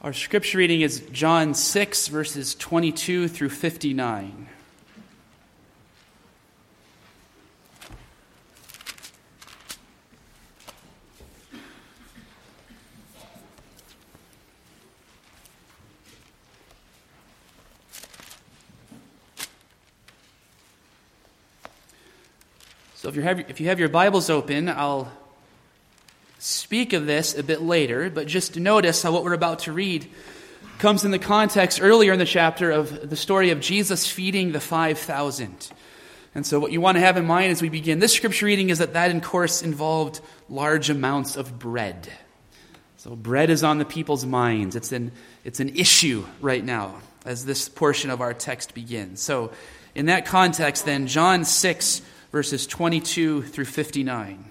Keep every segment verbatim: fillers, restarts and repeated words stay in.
Our scripture reading is John six, verses twenty-two through fifty-nine. So if you have if you have your Bibles open, I'll speak of this a bit later, but just notice how what we're about to read comes in the context earlier in the chapter of the story of Jesus feeding the five thousand. And so what you want to have in mind as we begin this scripture reading is that that, of course, involved large amounts of bread. So bread is on the people's minds. It's an, it's an issue right now as this portion of our text begins. So in that context, then, John six, verses twenty-two through fifty-nine.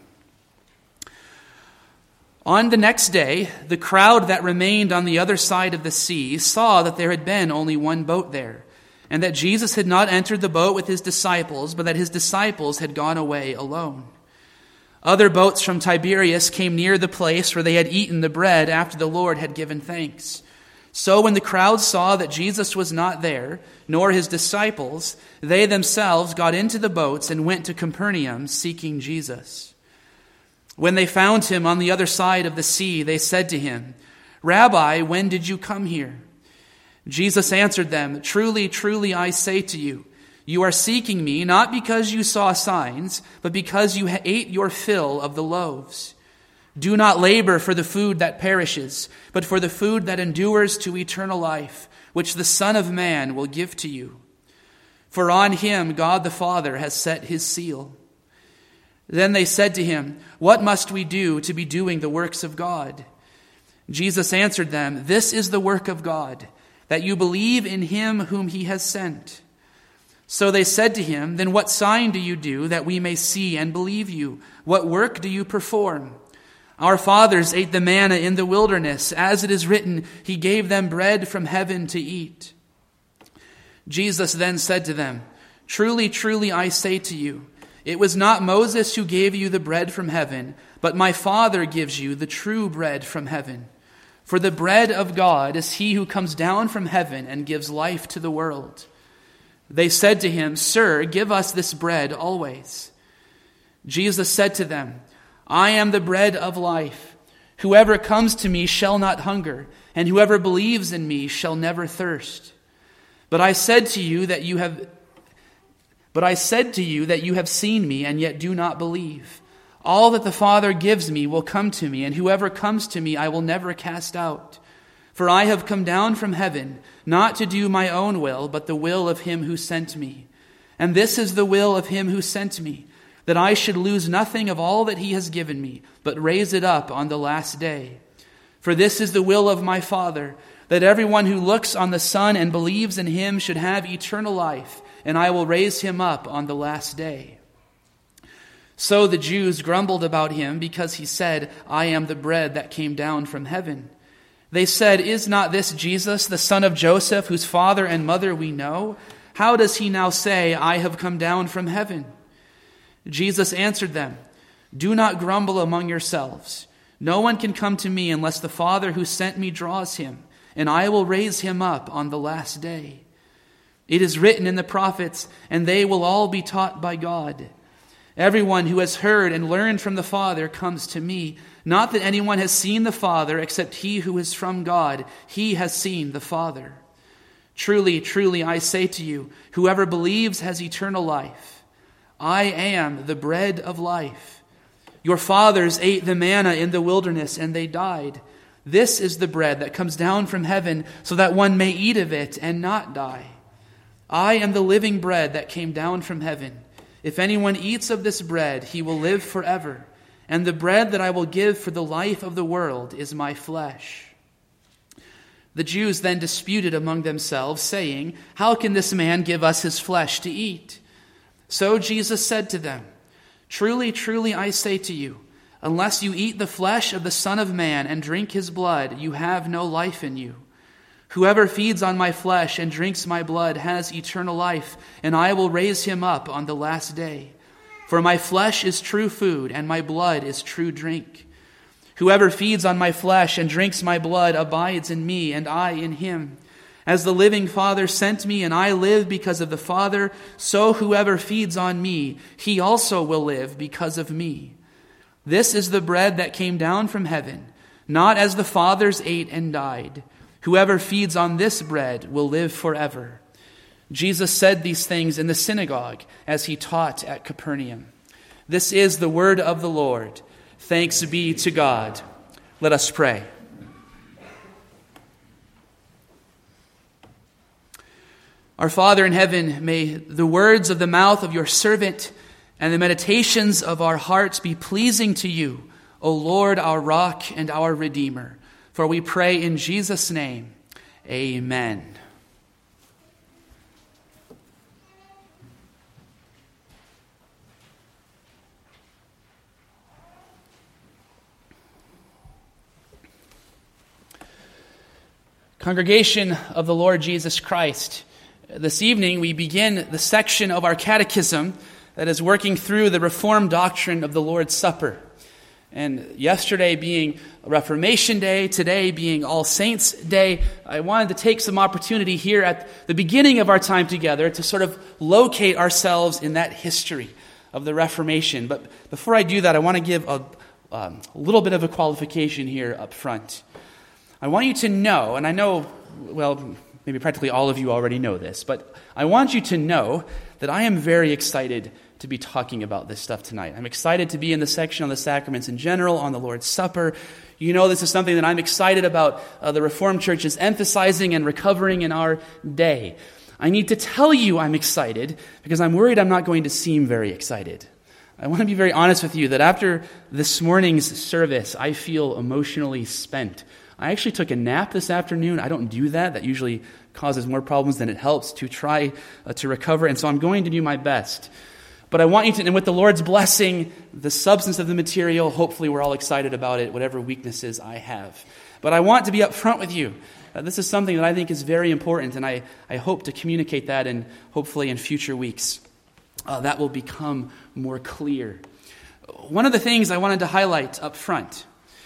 On the next day, the crowd that remained on the other side of the sea saw that there had been only one boat there, and that Jesus had not entered the boat with his disciples, but that his disciples had gone away alone. Other boats from Tiberias came near the place where they had eaten the bread after the Lord had given thanks. So when the crowd saw that Jesus was not there, nor his disciples, they themselves got into the boats and went to Capernaum seeking Jesus. When they found him on the other side of the sea, they said to him, "Rabbi, when did you come here?" Jesus answered them, "Truly, truly, I say to you, you are seeking me not because you saw signs, but because you ate your fill of the loaves. Do not labor for the food that perishes, but for the food that endures to eternal life, which the Son of Man will give to you. For on him God the Father has set his seal." Then they said to him, "What must we do to be doing the works of God?" Jesus answered them, "This is the work of God, that you believe in him whom he has sent." So they said to him, "Then what sign do you do that we may see and believe you? What work do you perform? Our fathers ate the manna in the wilderness. As it is written, he gave them bread from heaven to eat." Jesus then said to them, "Truly, truly, I say to you, it was not Moses who gave you the bread from heaven, but my Father gives you the true bread from heaven. For the bread of God is he who comes down from heaven and gives life to the world." They said to him, "Sir, give us this bread always." Jesus said to them, "I am the bread of life. Whoever comes to me shall not hunger, and whoever believes in me shall never thirst. But I said to you that you have But I said to you that you have seen me and yet do not believe. All that the Father gives me will come to me, and whoever comes to me I will never cast out. For I have come down from heaven, not to do my own will, but the will of him who sent me. And this is the will of him who sent me, that I should lose nothing of all that he has given me, but raise it up on the last day. For this is the will of my Father, that everyone who looks on the Son and believes in him should have eternal life, and I will raise him up on the last day." So the Jews grumbled about him because he said, "I am the bread that came down from heaven." They said, "Is not this Jesus, the son of Joseph, whose father and mother we know? How does he now say, 'I have come down from heaven'?" Jesus answered them, "Do not grumble among yourselves. No one can come to me unless the Father who sent me draws him, and I will raise him up on the last day. It is written in the prophets, and they will all be taught by God. Everyone who has heard and learned from the Father comes to me. Not that anyone has seen the Father except he who is from God. He has seen the Father. Truly, truly, I say to you, whoever believes has eternal life. I am the bread of life. Your fathers ate the manna in the wilderness, and they died. This is the bread that comes down from heaven, so that one may eat of it and not die. I am the living bread that came down from heaven. If anyone eats of this bread, he will live forever. And the bread that I will give for the life of the world is my flesh." The Jews then disputed among themselves, saying, "How can this man give us his flesh to eat?" So Jesus said to them, "Truly, truly, I say to you, unless you eat the flesh of the Son of Man and drink his blood, you have no life in you. Whoever feeds on my flesh and drinks my blood has eternal life, and I will raise him up on the last day. For my flesh is true food, and my blood is true drink. Whoever feeds on my flesh and drinks my blood abides in me, and I in him. As the living Father sent me, and I live because of the Father, so whoever feeds on me, he also will live because of me. This is the bread that came down from heaven, not as the fathers ate and died. Whoever feeds on this bread will live forever. Jesus said these things in the synagogue as he taught at Capernaum. This is the word of the Lord. Thanks be to God. Let us pray. Our Father in heaven, may the words of the mouth of your servant and the meditations of our hearts be pleasing to you, O Lord, our rock and our Redeemer. For we pray in Jesus' name, amen. Congregation of the Lord Jesus Christ, this evening we begin the section of our catechism that is working through the Reformed doctrine of the Lord's Supper. And yesterday being Reformation Day, today being All Saints' Day, I wanted to take some opportunity here at the beginning of our time together to sort of locate ourselves in that history of the Reformation. But before I do that, I want to give a, um, a little bit of a qualification here up front. I want you to know, and I know, well, maybe practically all of you already know this, but I want you to know that I am very excited to be talking about this stuff tonight. I'm excited to be in the section on the sacraments in general, on the Lord's Supper. You know this is something that I'm excited about uh, the Reformed Church is emphasizing and recovering in our day. I need to tell you I'm excited because I'm worried I'm not going to seem very excited. I want to be very honest with you that after this morning's service, I feel emotionally spent. I actually took a nap this afternoon. I don't do that. That usually causes more problems than it helps to try uh, to recover. And so I'm going to do my best. But I want you to, and with the Lord's blessing, the substance of the material, hopefully we're all excited about it, whatever weaknesses I have. But I want to be up front with you. Uh, this is something that I think is very important, and I, I hope to communicate that, and hopefully in future weeks uh, that will become more clear. One of the things I wanted to highlight up front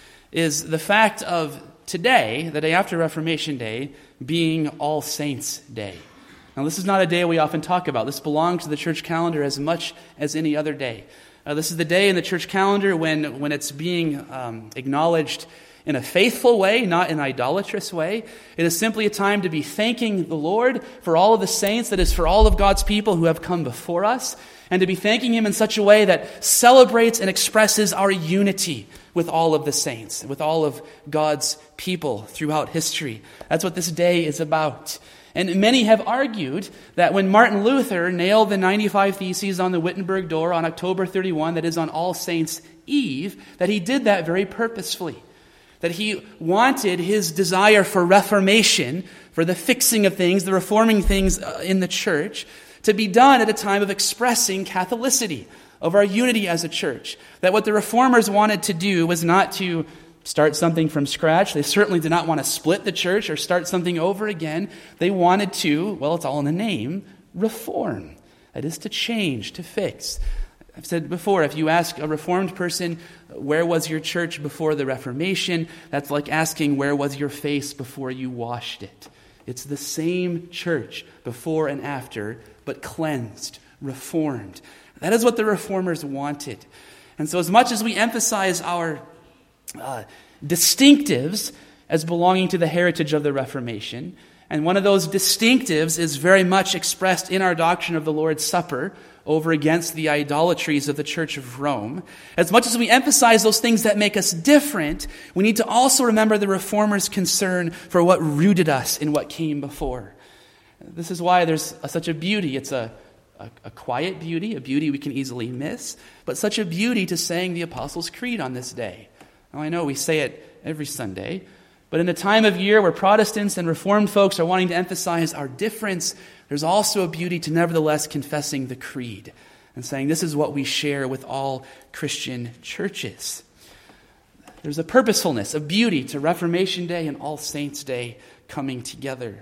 is the fact of today, the day after Reformation Day, being All Saints' Day. Now, this is not a day we often talk about. This belongs to the church calendar as much as any other day. Uh, this is the day in the church calendar when, when it's being um, acknowledged in a faithful way, not an idolatrous way. It is simply a time to be thanking the Lord for all of the saints, that is, for all of God's people who have come before us, and to be thanking Him in such a way that celebrates and expresses our unity with all of the saints, with all of God's people throughout history. That's what this day is about. And many have argued that when Martin Luther nailed the ninety-five Theses on the Wittenberg door on October thirty-first, that is on All Saints' Eve, that he did that very purposefully. That he wanted his desire for reformation, for the fixing of things, the reforming things in the church, to be done at a time of expressing Catholicity, of our unity as a church. That what the reformers wanted to do was not to start something from scratch. They certainly did not want to split the church or start something over again. They wanted to, well, it's all in the name, reform. That is to change, to fix. I've said before, if you ask a Reformed person, where was your church before the Reformation? That's like asking, where was your face before you washed it? It's the same church before and after, but cleansed, reformed. That is what the Reformers wanted. And so as much as we emphasize our uh, distinctives as belonging to the heritage of the Reformation, and one of those distinctives is very much expressed in our doctrine of the Lord's Supper over against the idolatries of the Church of Rome. As much as we emphasize those things that make us different, we need to also remember the Reformers' concern for what rooted us in what came before. This is why there's a, such a beauty. It's a, a, a quiet beauty, a beauty we can easily miss, but such a beauty to saying the Apostles' Creed on this day. Now, I know we say it every Sunday, but in a time of year where Protestants and Reformed folks are wanting to emphasize our difference, there's also a beauty to nevertheless confessing the creed and saying this is what we share with all Christian churches. There's a purposefulness, a beauty to Reformation Day and All Saints' Day coming together.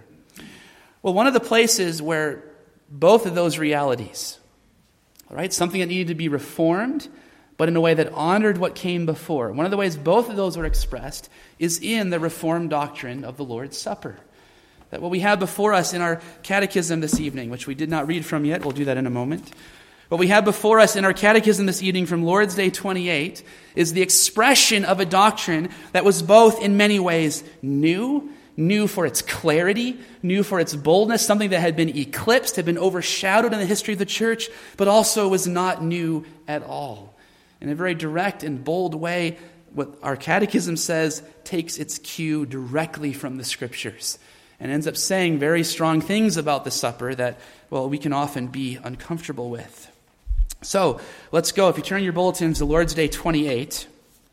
Well, one of the places where both of those realities, all right, something that needed to be reformed, but but in a way that honored what came before. One of the ways both of those were expressed is in the Reformed doctrine of the Lord's Supper. That what we have before us in our catechism this evening, which we did not read from yet, we'll do that in a moment. What we have before us in our catechism this evening from Lord's Day twenty-eight is the expression of a doctrine that was both in many ways new, new for its clarity, new for its boldness, something that had been eclipsed, had been overshadowed in the history of the church, but also was not new at all. In a very direct and bold way, what our catechism says takes its cue directly from the Scriptures and ends up saying very strong things about the supper that, well, we can often be uncomfortable with. So, let's go. If you turn your bulletins to Lord's Day twenty-eight,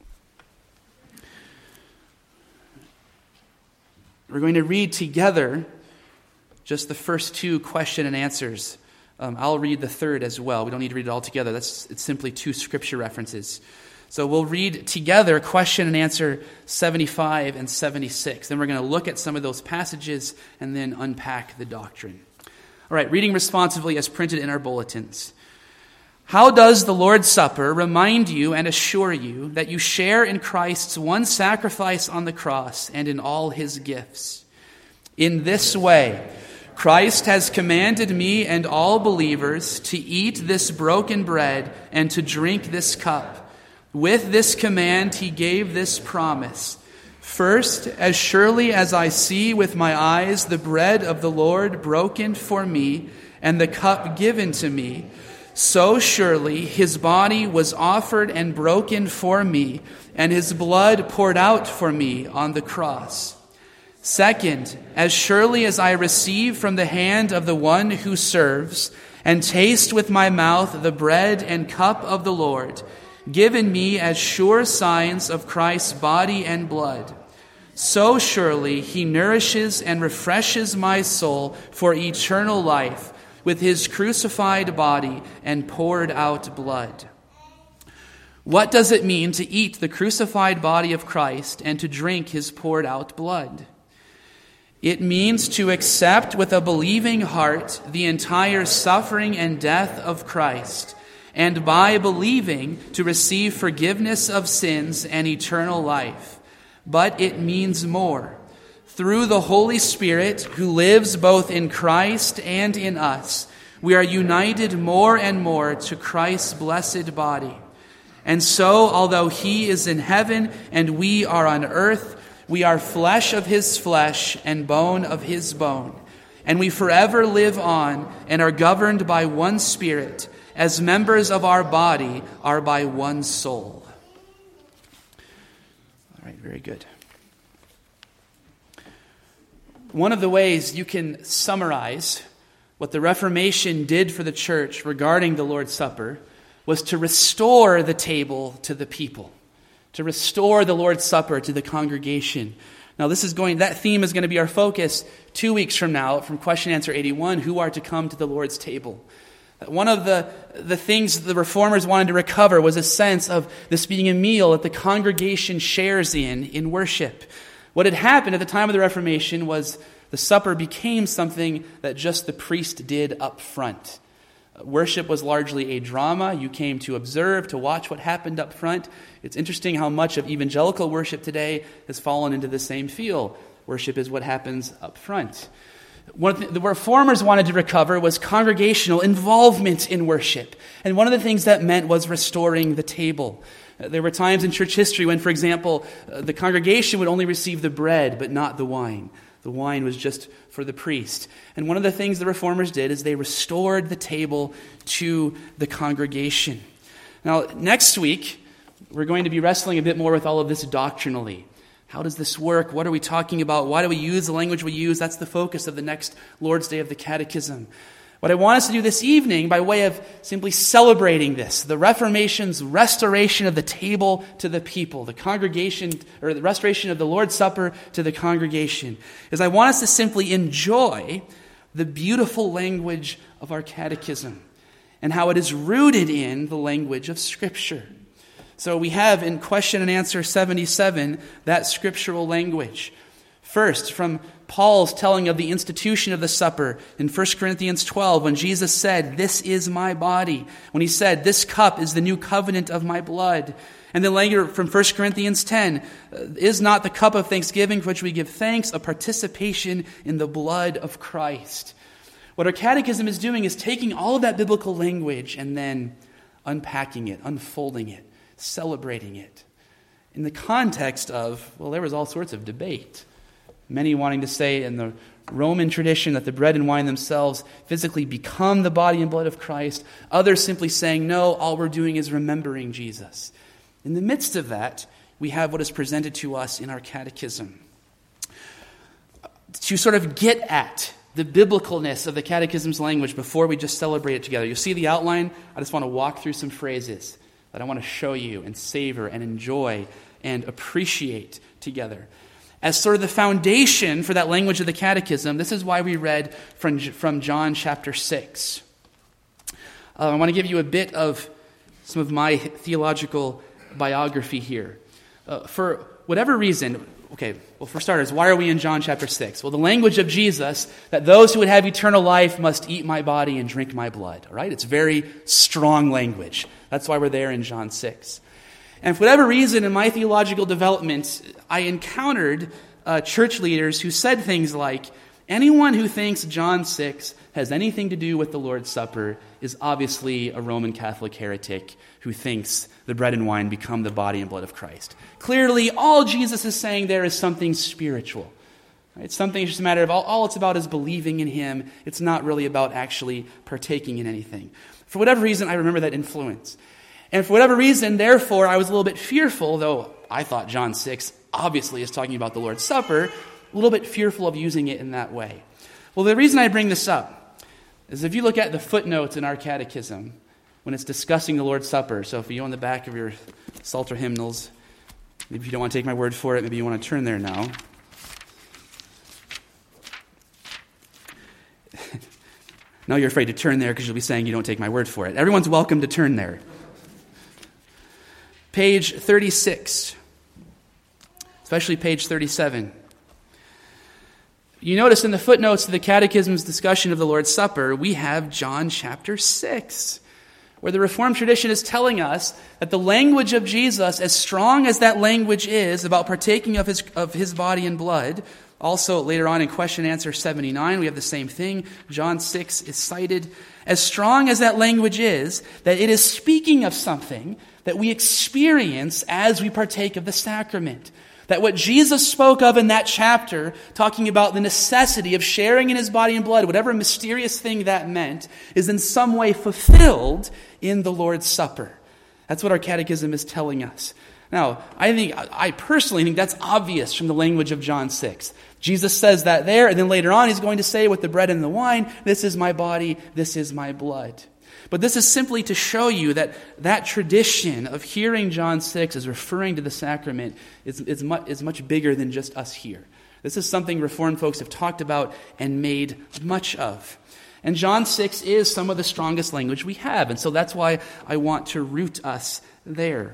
we're going to read together just the first two question and answers. Um, I'll read the third as well. We don't need to read it all together. That's it's simply two scripture references. So we'll read together question and answer seventy-five and seventy-six. Then we're going to look at some of those passages and then unpack the doctrine. All right, reading responsively as printed in our bulletins. How does the Lord's Supper remind you and assure you that you share in Christ's one sacrifice on the cross and in all his gifts? In this way, Christ has commanded me and all believers to eat this broken bread and to drink this cup. With this command, he gave this promise. First, as surely as I see with my eyes the bread of the Lord broken for me and the cup given to me, so surely his body was offered and broken for me, and his blood poured out for me on the cross. Second, as surely as I receive from the hand of the one who serves, and taste with my mouth the bread and cup of the Lord, given me as sure signs of Christ's body and blood, so surely he nourishes and refreshes my soul for eternal life, with his crucified body and poured out blood. What does it mean to eat the crucified body of Christ and to drink his poured out blood? It means to accept with a believing heart the entire suffering and death of Christ, and by believing to receive forgiveness of sins and eternal life. But it means more. Through the Holy Spirit, who lives both in Christ and in us, we are united more and more to Christ's blessed body. And so, although he is in heaven and we are on earth, we are flesh of his flesh and bone of his bone. And we forever live on and are governed by one Spirit, as members of our body are by one soul. All right, very good. One of the ways you can summarize what the Reformation did for the church regarding the Lord's Supper was to restore the table to the people, to restore the Lord's Supper to the congregation. Now, this is going, that theme is going to be our focus two weeks from now from question answer eighty-one, who are to come to the Lord's table. One of the, the things the Reformers wanted to recover was a sense of this being a meal that the congregation shares in, in worship. What had happened at the time of the Reformation was the supper became something that just the priest did up front. Worship was largely a drama. You came to observe, to watch what happened up front. It's interesting how much of evangelical worship today has fallen into the same field. Worship is what happens up front. One of the, the Reformers wanted to recover was congregational involvement in worship. And one of the things that meant was restoring the table. There were times in church history when, for example, the congregation would only receive the bread but not the wine. The wine was just for the priest. And one of the things the Reformers did is they restored the table to the congregation. Now, next week, we're going to be wrestling a bit more with all of this doctrinally. How does this work? What are we talking about? Why do we use the language we use? That's the focus of the next Lord's Day of the Catechism. What I want us to do this evening, by way of simply celebrating this, the Reformation's restoration of the table to the people, the congregation, or the restoration of the Lord's Supper to the congregation, is I want us to simply enjoy the beautiful language of our catechism and how it is rooted in the language of Scripture. So we have in question and answer seventy-seven that scriptural language. First, from Paul's telling of the institution of the supper in First Corinthians twelve, when Jesus said, "This is my body," when he said, "This cup is the new covenant of my blood." And then later from First Corinthians ten, "Is not the cup of thanksgiving for which we give thanks a participation in the blood of Christ?" What our catechism is doing is taking all of that biblical language and then unpacking it, unfolding it, celebrating it in the context of, well, there was all sorts of debate. Many wanting to say in the Roman tradition that the bread and wine themselves physically become the body and blood of Christ. Others simply saying, no, all we're doing is remembering Jesus. In the midst of that, we have what is presented to us in our catechism. To sort of get at the biblicalness of the catechism's language before we just celebrate it together. You see the outline? I just want to walk through some phrases that I want to show you and savor and enjoy and appreciate together. As sort of the foundation for that language of the catechism, this is why we read from, from John chapter six. Uh, I want to give you a bit of some of my theological biography here. Uh, for whatever reason, okay, well, for starters, why are we in John chapter six? Well, the language of Jesus, that those who would have eternal life must eat my body and drink my blood, all right? It's very strong language. That's why we're there in John six. And for whatever reason, in my theological development, I encountered uh, church leaders who said things like, anyone who thinks John six has anything to do with the Lord's Supper is obviously a Roman Catholic heretic who thinks the bread and wine become the body and blood of Christ. Clearly, all Jesus is saying there is something spiritual. It's something, it's just a matter of all, all it's about is believing in him. It's not really about actually partaking in anything. For whatever reason, I remember that influence. And for whatever reason, therefore, I was a little bit fearful, though I thought John six obviously is talking about the Lord's Supper, a little bit fearful of using it in that way. Well, the reason I bring this up is if you look at the footnotes in our catechism, when it's discussing the Lord's Supper, so if you on the back of your Psalter hymnals, maybe you don't want to take my word for it, maybe you want to turn there now. Now you're afraid to turn there because you'll be saying you don't take my word for it. Everyone's welcome to turn there. Page thirty-six, especially page thirty-seven. You notice in the footnotes to the Catechism's discussion of the Lord's Supper, we have John chapter six, where the Reformed tradition is telling us that the language of Jesus, as strong as that language is about partaking of his, of his body and blood, also later on in question and answer seventy-nine, we have the same thing. John six is cited. As strong as that language is, that it is speaking of something that we experience as we partake of the sacrament. That what Jesus spoke of in that chapter, talking about the necessity of sharing in his body and blood, whatever mysterious thing that meant, is in some way fulfilled in the Lord's Supper. That's what our catechism is telling us. Now, I think, I personally think that's obvious from the language of John six. Jesus says that there, and then later on he's going to say with the bread and the wine, this is my body, this is my blood. But this is simply to show you that that tradition of hearing John six as referring to the sacrament is, is, much, is much bigger than just us here. This is something Reformed folks have talked about and made much of. And John six is some of the strongest language we have, and so that's why I want to root us there.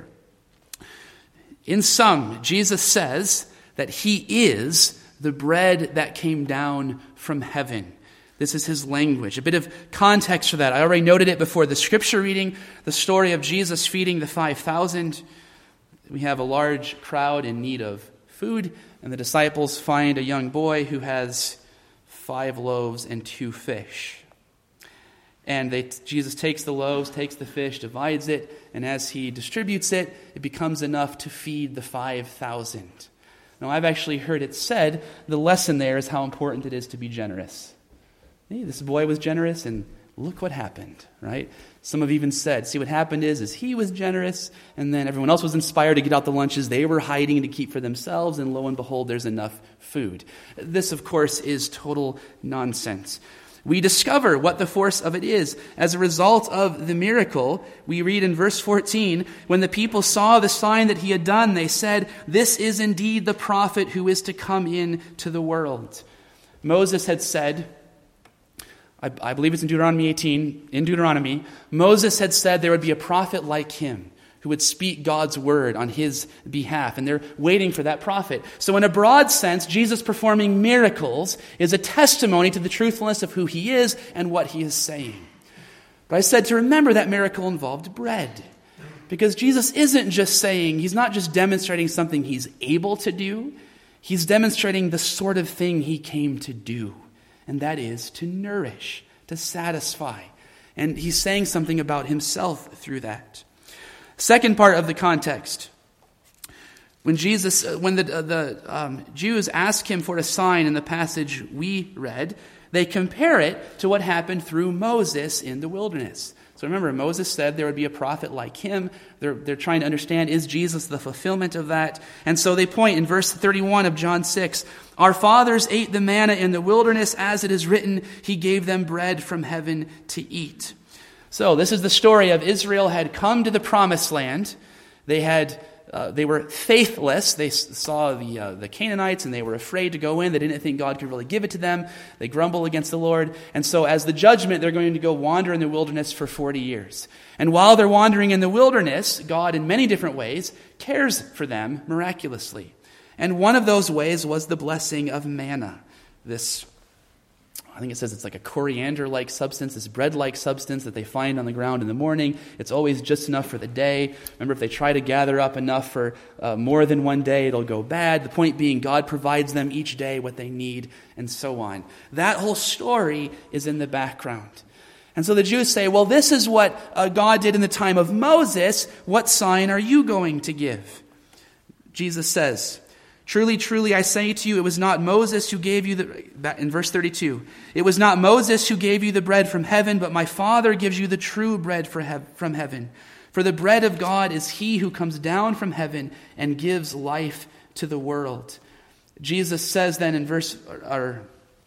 In sum, Jesus says that he is the bread that came down from heaven. This is his language. A bit of context for that. I already noted it before the scripture reading, the story of Jesus feeding the five thousand. We have a large crowd in need of food, and the disciples find a young boy who has five loaves and two fish. And they, Jesus takes the loaves, takes the fish, divides it, and as he distributes it, it becomes enough to feed the five thousand. Now, I've actually heard it said, the lesson there is how important it is to be generous. Hey, this boy was generous, and look what happened, right? Some have even said, see, what happened is, is he was generous, and then everyone else was inspired to get out the lunches they were hiding to keep for themselves, and lo and behold, there's enough food. This, of course, is total nonsense. We discover what the force of it is. As a result of the miracle, we read in verse fourteen, when the people saw the sign that he had done, they said, this is indeed the prophet who is to come into the world. Moses had said, I, I believe it's in Deuteronomy eighteen, in Deuteronomy, Moses had said there would be a prophet like him, who would speak God's word on his behalf, and they're waiting for that prophet. So in a broad sense, Jesus performing miracles is a testimony to the truthfulness of who he is and what he is saying. But I said to remember that miracle involved bread, because Jesus isn't just saying, he's not just demonstrating something he's able to do, he's demonstrating the sort of thing he came to do, and that is to nourish, to satisfy. And he's saying something about himself through that. Second part of the context. When Jesus, when the, the um, Jews ask him for a sign in the passage we read, they compare it to what happened through Moses in the wilderness. So remember, Moses said there would be a prophet like him. They're, they're trying to understand, is Jesus the fulfillment of that? And so they point in verse thirty-one of John six, our fathers ate the manna in the wilderness, as it is written, he gave them bread from heaven to eat. So this is the story of Israel had come to the promised land. They had uh, they were faithless. They saw the uh, the Canaanites and they were afraid to go in. They didn't think God could really give it to them. They grumble against the Lord. And so as the judgment, they're going to go wander in the wilderness for forty years. And while they're wandering in the wilderness, God in many different ways cares for them miraculously. And one of those ways was the blessing of manna. This I think it says it's like a coriander-like substance, this bread-like substance that they find on the ground in the morning. It's always just enough for the day. Remember, if they try to gather up enough for uh, more than one day, it'll go bad. The point being, God provides them each day what they need, and so on. That whole story is in the background. And so the Jews say, well, this is what uh, God did in the time of Moses. What sign are you going to give? Jesus says, truly, truly, I say to you, it was not Moses who gave you the, in verse thirty-two, it was not Moses who gave you the bread from heaven, but my Father gives you the true bread for he- from heaven. For the bread of God is he who comes down from heaven and gives life to the world. Jesus says then in verse, or,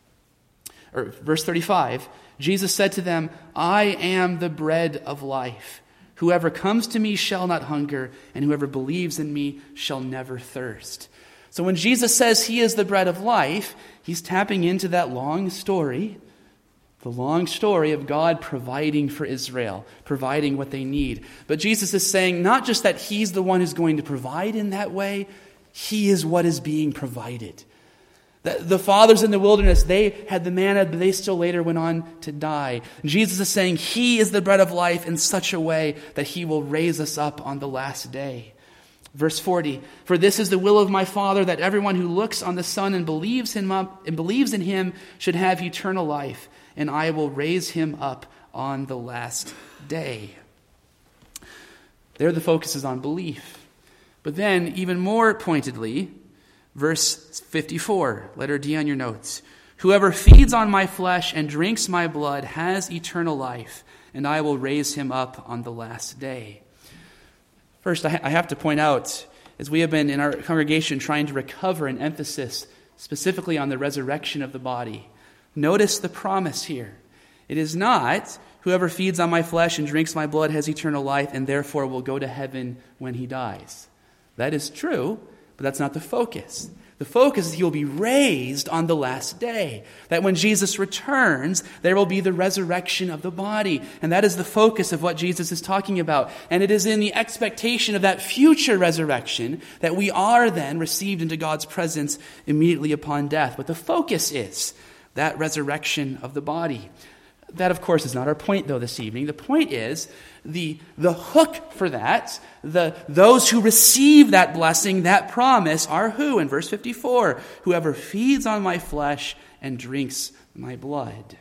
or verse thirty-five, Jesus said to them, I am the bread of life. Whoever comes to me shall not hunger, and whoever believes in me shall never thirst. So when Jesus says he is the bread of life, he's tapping into that long story, the long story of God providing for Israel, providing what they need. But Jesus is saying not just that he's the one who's going to provide in that way, he is what is being provided. The, the fathers in the wilderness, they had the manna, but they still later went on to die. Jesus is saying he is the bread of life in such a way that he will raise us up on the last day. Verse forty, for this is the will of my Father, that everyone who looks on the Son and believes him up and believes in him should have eternal life, and I will raise him up on the last day. There the focus is on belief. But then, even more pointedly, verse fifty-four, letter D on your notes. Whoever feeds on my flesh and drinks my blood has eternal life, and I will raise him up on the last day. First, I have to point out, as we have been in our congregation trying to recover an emphasis specifically on the resurrection of the body, notice the promise here. It is not, whoever feeds on my flesh and drinks my blood has eternal life and therefore will go to heaven when he dies. That is true, but that's not the focus. The focus is he will be raised on the last day. That when Jesus returns, there will be the resurrection of the body. And that is the focus of what Jesus is talking about. And it is in the expectation of that future resurrection that we are then received into God's presence immediately upon death. But the focus is that resurrection of the body. That, of course, is not our point, though, this evening. The point is the, the hook for that, the those who receive that blessing, that promise, are who? In verse fifty-four, whoever feeds on my flesh and drinks my blood.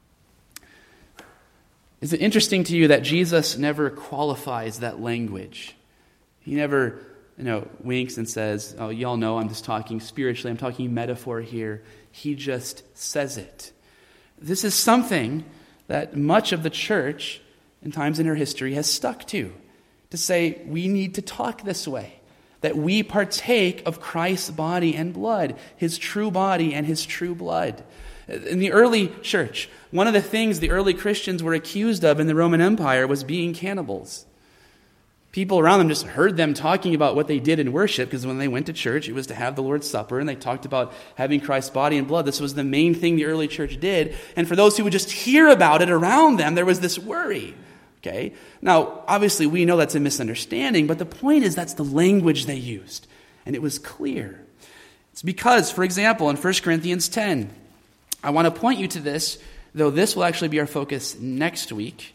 Is it interesting to you that Jesus never qualifies that language? He never, you know, winks and says, oh, y'all know I'm just talking spiritually, I'm talking metaphor here. He just says it. This is something that much of the church, in times in her history, has stuck to. To say, we need to talk this way. That we partake of Christ's body and blood. His true body and his true blood. In the early church, one of the things the early Christians were accused of in the Roman Empire was being cannibals. People around them just heard them talking about what they did in worship, because when they went to church, it was to have the Lord's Supper, and they talked about having Christ's body and blood. This was the main thing the early church did. And for those who would just hear about it around them, there was this worry. Okay? Now, obviously, we know that's a misunderstanding, but the point is that's the language they used, and it was clear. It's because, for example, in First Corinthians ten, I want to point you to this, though this will actually be our focus next week.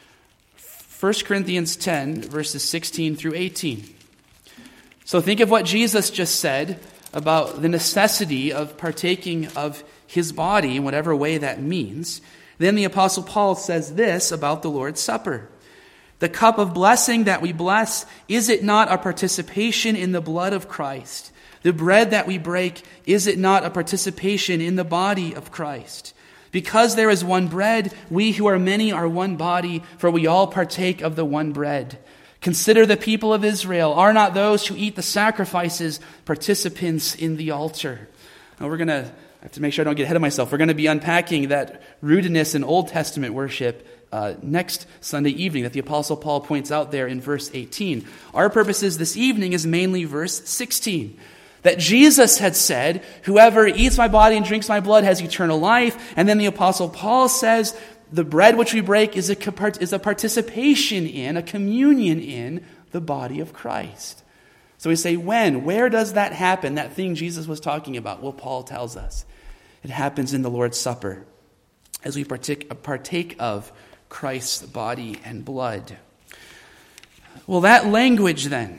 First Corinthians ten, verses sixteen through eighteen. So think of what Jesus just said about the necessity of partaking of his body in whatever way that means. Then the Apostle Paul says this about the Lord's Supper. The cup of blessing that we bless, is it not a participation in the blood of Christ? The bread that we break, is it not a participation in the body of Christ? Because there is one bread, we who are many are one body, for we all partake of the one bread. Consider the people of Israel. Are not those who eat the sacrifices participants in the altar? Now we're going to I have to make sure I don't get ahead of myself. We're going to be unpacking that rootedness in Old Testament worship uh, next Sunday evening that the Apostle Paul points out there in verse eighteen. Our purposes this evening is mainly verse sixteen. That Jesus had said, whoever eats my body and drinks my blood has eternal life. And then the Apostle Paul says, the bread which we break is a, is a participation in, a communion in the body of Christ. So we say, when? Where does that happen? That thing Jesus was talking about? Well, Paul tells us. It happens in the Lord's Supper as we partake, partake of Christ's body and blood. Well, that language then,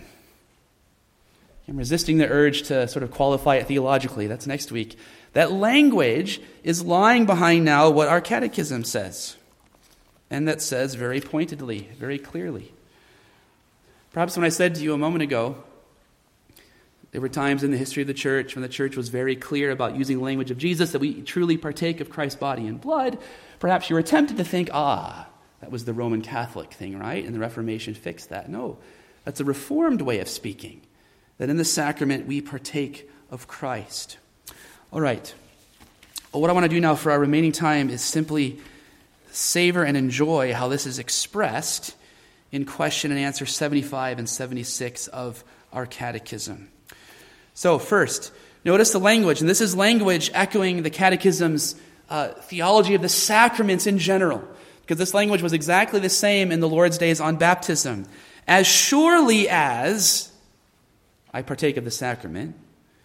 I'm resisting the urge to sort of qualify it theologically. That's next week. That language is lying behind now what our catechism says. And that says very pointedly, very clearly. Perhaps when I said to you a moment ago, there were times in the history of the church when the church was very clear about using the language of Jesus, that we truly partake of Christ's body and blood. Perhaps you were tempted to think, ah, that was the Roman Catholic thing, right? And the Reformation fixed that. No, that's a Reformed way of speaking, that in the sacrament we partake of Christ. All right. Well, what I want to do now for our remaining time is simply savor and enjoy how this is expressed in question and answer seventy-five and seventy-six of our catechism. So first, notice the language, and this is language echoing the catechism's uh, theology of the sacraments in general, because this language was exactly the same in the Lord's days on baptism. As surely as I partake of the sacrament,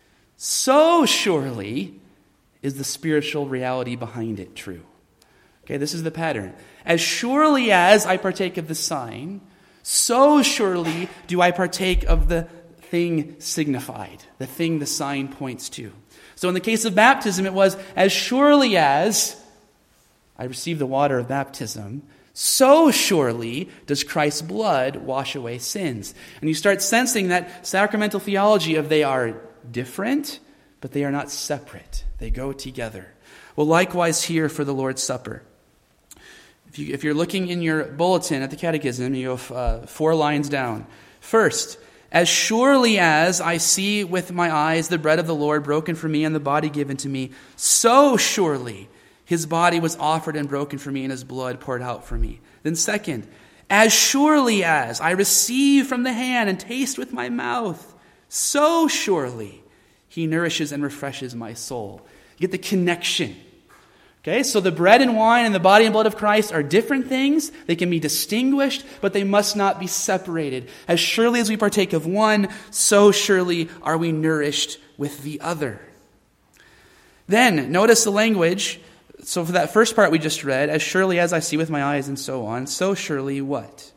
so surely is the spiritual reality behind it true. Okay, this is the pattern. As surely as I partake of the sign, so surely do I partake of the thing signified, the thing the sign points to. So in the case of baptism, it was, as surely as I receive the water of baptism, so surely does Christ's blood wash away sins. And you start sensing that sacramental theology of they are different, but they are not separate. They go together. Well, likewise here for the Lord's Supper. If, you, if you're looking in your bulletin at the catechism, you have uh, four lines down. First, as surely as I see with my eyes the bread of the Lord broken for me and the body given to me, so surely his body was offered and broken for me and his blood poured out for me. Then second, as surely as I receive from the hand and taste with my mouth, so surely he nourishes and refreshes my soul. You get the connection. Okay, so the bread and wine and the body and blood of Christ are different things. They can be distinguished, but they must not be separated. As surely as we partake of one, so surely are we nourished with the other. Then, notice the language. So for that first part we just read, as surely as I see with my eyes and so on, so surely what?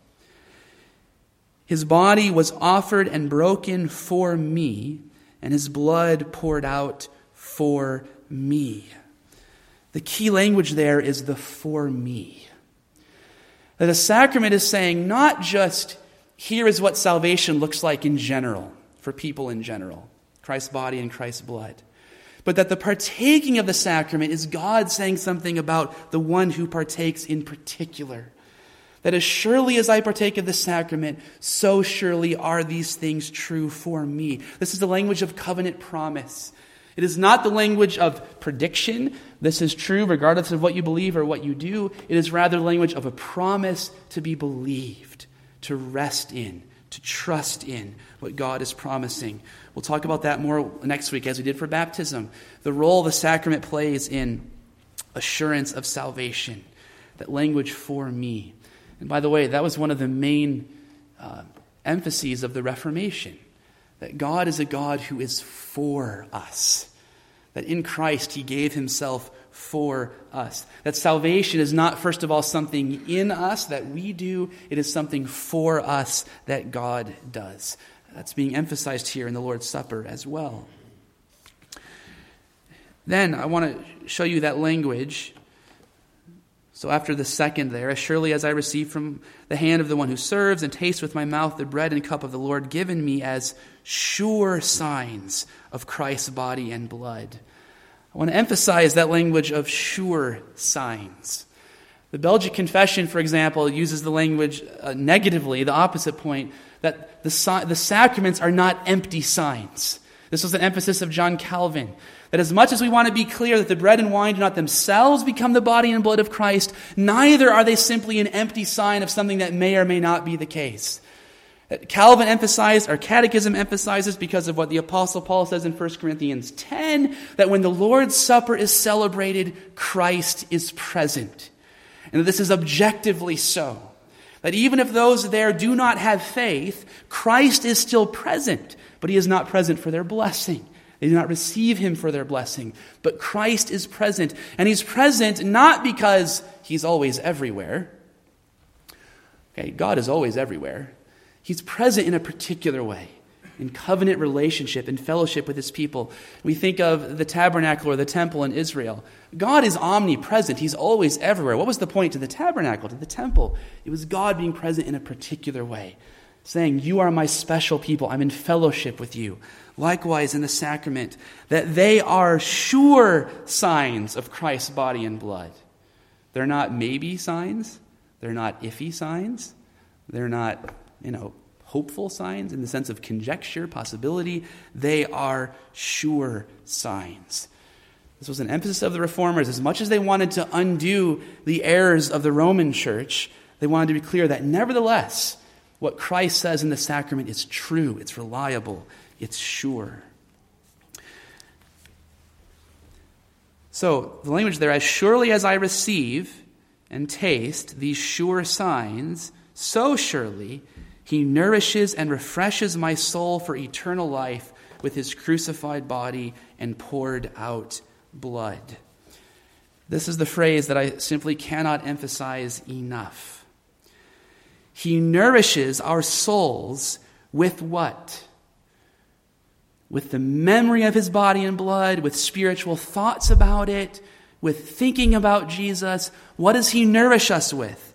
His body was offered and broken for me, and his blood poured out for me. The key language there is the for me. That the sacrament is saying not just, here is what salvation looks like in general, for people in general, Christ's body and Christ's blood, but that the partaking of the sacrament is God saying something about the one who partakes in particular. That as surely as I partake of the sacrament, so surely are these things true for me. This is the language of covenant promise. It is not the language of prediction. This is true regardless of what you believe or what you do. It is rather the language of a promise to be believed, to rest in, to trust in what God is promising. We'll talk about that more next week as we did for baptism. The role the sacrament plays in assurance of salvation. That language for me. And by the way, that was one of the main uh, emphases of the Reformation, that God is a God who is for us, that in Christ he gave himself for us, that salvation is not, first of all, something in us that we do, it is something for us that God does. That's being emphasized here in the Lord's Supper as well. Then I want to show you that language. So after the second there, as surely as I receive from the hand of the one who serves and taste with my mouth the bread and cup of the Lord given me as sure signs of Christ's body and blood. I want to emphasize that language of sure signs. The Belgic Confession, for example, uses the language uh, negatively, the opposite point, that the, the sacraments are not empty signs. This was an emphasis of John Calvin, that as much as we want to be clear that the bread and wine do not themselves become the body and blood of Christ, neither are they simply an empty sign of something that may or may not be the case. Calvin emphasized, or Catechism emphasizes, because of what the Apostle Paul says in First Corinthians ten, that when the Lord's Supper is celebrated, Christ is present. And that this is objectively so. That even if those there do not have faith, Christ is still present, but he is not present for their blessing. They do not receive him for their blessing. But Christ is present. And he's present not because he's always everywhere. Okay, God is always everywhere. He's present in a particular way, in covenant relationship, in fellowship with his people. We think of the tabernacle or the temple in Israel. God is omnipresent. He's always everywhere. What was the point to the tabernacle, to the temple? It was God being present in a particular way, saying, you are my special people. I'm in fellowship with you. Likewise in the sacrament, that they are sure signs of Christ's body and blood. They're not maybe signs. They're not iffy signs. They're not, you know, hopeful signs in the sense of conjecture, possibility. They are sure signs. This was an emphasis of the Reformers. As much as they wanted to undo the errors of the Roman Church, they wanted to be clear that nevertheless, what Christ says in the sacrament is true, it's reliable, it's sure. So, the language there, as surely as I receive and taste these sure signs, so surely he nourishes and refreshes my soul for eternal life with his crucified body and poured out blood. This is the phrase that I simply cannot emphasize enough. He nourishes our souls with what? With the memory of his body and blood, with spiritual thoughts about it, with thinking about Jesus. What does he nourish us with?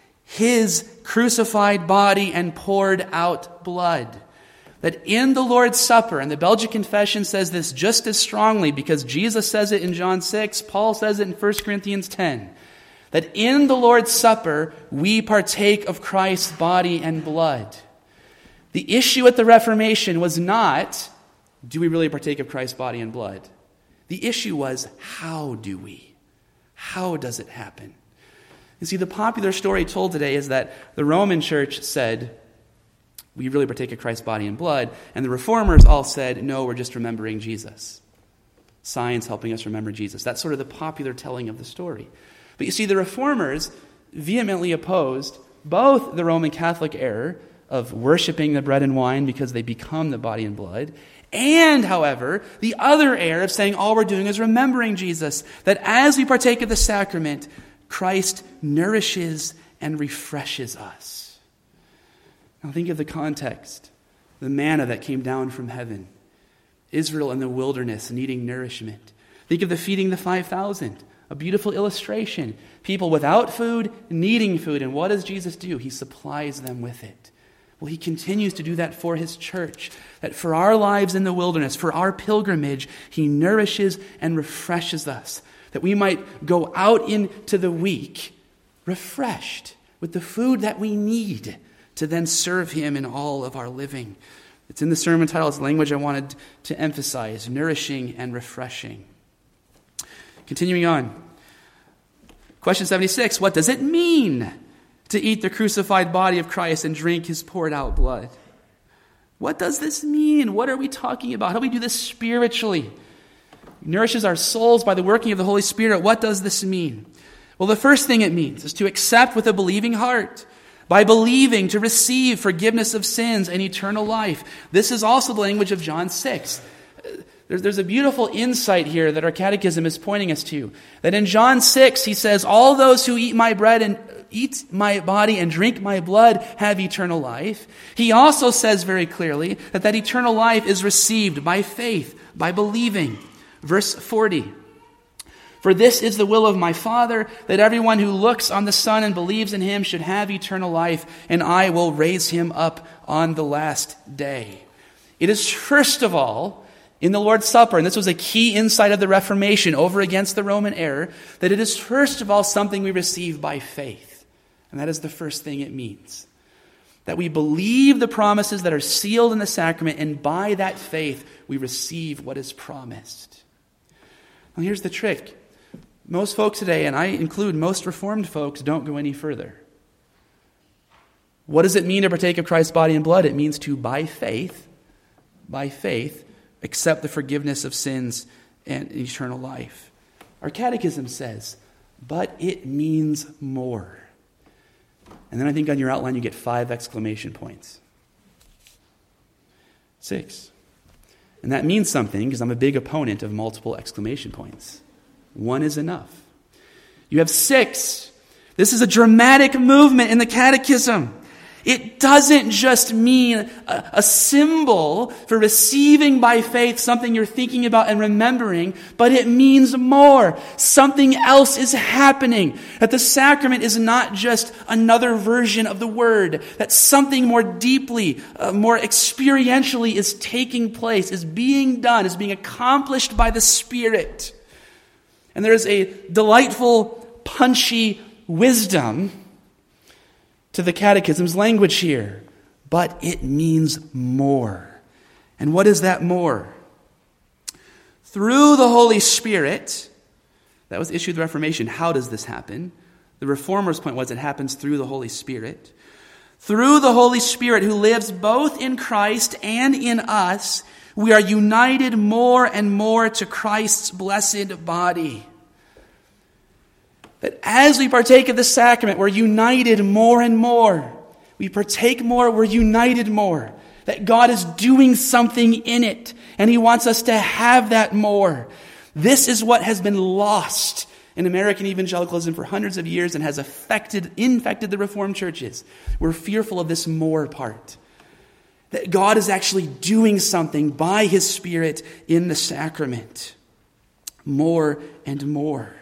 His crucified body and poured out blood. That in the Lord's Supper, and the Belgic Confession says this just as strongly because Jesus says it in John six, Paul says it in First Corinthians ten, that in the Lord's Supper we partake of Christ's body and blood. The issue at the Reformation was not, do we really partake of Christ's body and blood? The issue was, how do we? How does it happen? You see, the popular story told today is that the Roman Church said, we really partake of Christ's body and blood, and the Reformers all said, no, we're just remembering Jesus. Science helping us remember Jesus. That's sort of the popular telling of the story. But you see, the Reformers vehemently opposed both the Roman Catholic error of worshiping the bread and wine because they become the body and blood, and, however, the other error of saying all we're doing is remembering Jesus, that as we partake of the sacrament, Christ nourishes and refreshes us. Now think of the context. The manna that came down from heaven. Israel in the wilderness needing nourishment. Think of the feeding the five thousand. A beautiful illustration. People without food, needing food. And what does Jesus do? He supplies them with it. Well, he continues to do that for his church. That for our lives in the wilderness, for our pilgrimage, he nourishes and refreshes us. That we might go out into the week refreshed with the food that we need to then serve him in all of our living. It's in the sermon title. It's language I wanted to emphasize, nourishing and refreshing. Continuing on. Question seventy-six, what does it mean to eat the crucified body of Christ and drink his poured out blood? What does this mean? What are we talking about? How do we do this spiritually? Nourishes our souls by the working of the Holy Spirit. What does this mean? Well, the first thing it means is to accept with a believing heart By believing to receive forgiveness of sins and eternal life. This is also the language of John six. There's, there's a beautiful insight here that our catechism is pointing us to. That in John six, he says, all those who eat my bread and eat my body and drink my blood have eternal life. He also says very clearly that that eternal life is received by faith, by believing. Verse forty. For this is the will of my Father, that everyone who looks on the Son and believes in him should have eternal life, and I will raise him up on the last day. It is first of all, in the Lord's Supper, and this was a key insight of the Reformation over against the Roman error, that it is first of all something we receive by faith. And that is the first thing it means. That we believe the promises that are sealed in the sacrament, and by that faith we receive what is promised. Now here's the trick. Most folks today, and I include most Reformed folks, don't go any further. What does it mean to partake of Christ's body and blood? It means to, by faith, by faith, accept the forgiveness of sins and eternal life. Our catechism says, but it means more. And then I think on your outline you get five exclamation points. Six. And that means something because I'm a big opponent of multiple exclamation points. One is enough. You have six. This is a dramatic movement in the catechism. It doesn't just mean a, a symbol for receiving by faith something you're thinking about and remembering, but it means more. Something else is happening. That the sacrament is not just another version of the word. That something more deeply, uh, more experientially is taking place, is being done, is being accomplished by the Spirit. And there is a delightful, punchy wisdom to the catechism's language here. But it means more. And what is that more? Through the Holy Spirit, that was the issue of the Reformation. How does this happen? The Reformers' point was it happens through the Holy Spirit. Through the Holy Spirit who lives both in Christ and in us, we are united more and more to Christ's blessed body. That as we partake of the sacrament, we're united more and more. We partake more, we're united more. That God is doing something in it, and He wants us to have that more. This is what has been lost in American evangelicalism for hundreds of years and has affected, infected the Reformed churches. We're fearful of this more part. That God is actually doing something by His Spirit in the sacrament. More and more.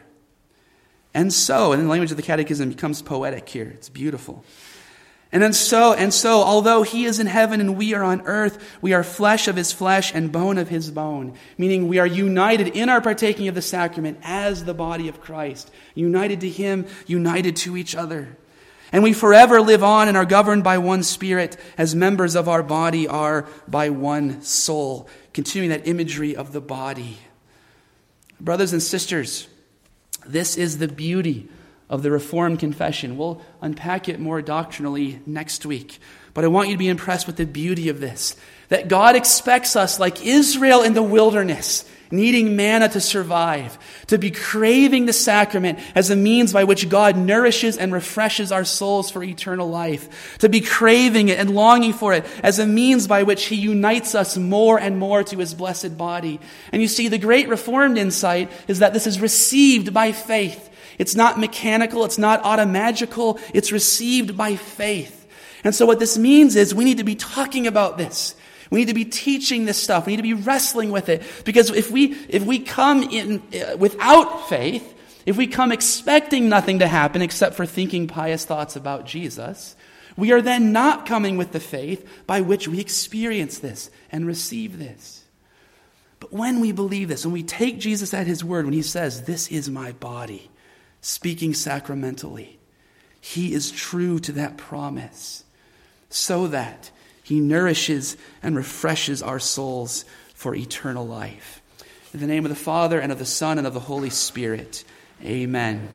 And so, and the language of the catechism becomes poetic here. It's beautiful. And then so, and so, although He is in heaven and we are on earth, we are flesh of His flesh and bone of His bone. Meaning we are united in our partaking of the sacrament as the body of Christ. United to Him, united to each other. And we forever live on and are governed by one Spirit, as members of our body are by one soul. Continuing that imagery of the body. Brothers and sisters, this is the beauty of the Reformed confession. We'll unpack it more doctrinally next week. But I want you to be impressed with the beauty of this. That God expects us, like Israel in the wilderness, needing manna to survive, to be craving the sacrament as a means by which God nourishes and refreshes our souls for eternal life, to be craving it and longing for it as a means by which He unites us more and more to His blessed body. And you see, the great Reformed insight is that this is received by faith. It's not mechanical, it's not automagical, it's received by faith. And so what this means is we need to be talking about this. We need to be teaching this stuff. We need to be wrestling with it. Because if we if we come in uh, without faith, if we come expecting nothing to happen except for thinking pious thoughts about Jesus, we are then not coming with the faith by which we experience this and receive this. But when we believe this, when we take Jesus at His word, when He says, "This is my body," speaking sacramentally, He is true to that promise, so that He nourishes and refreshes our souls for eternal life. In the name of the Father, and of the Son, and of the Holy Spirit, amen.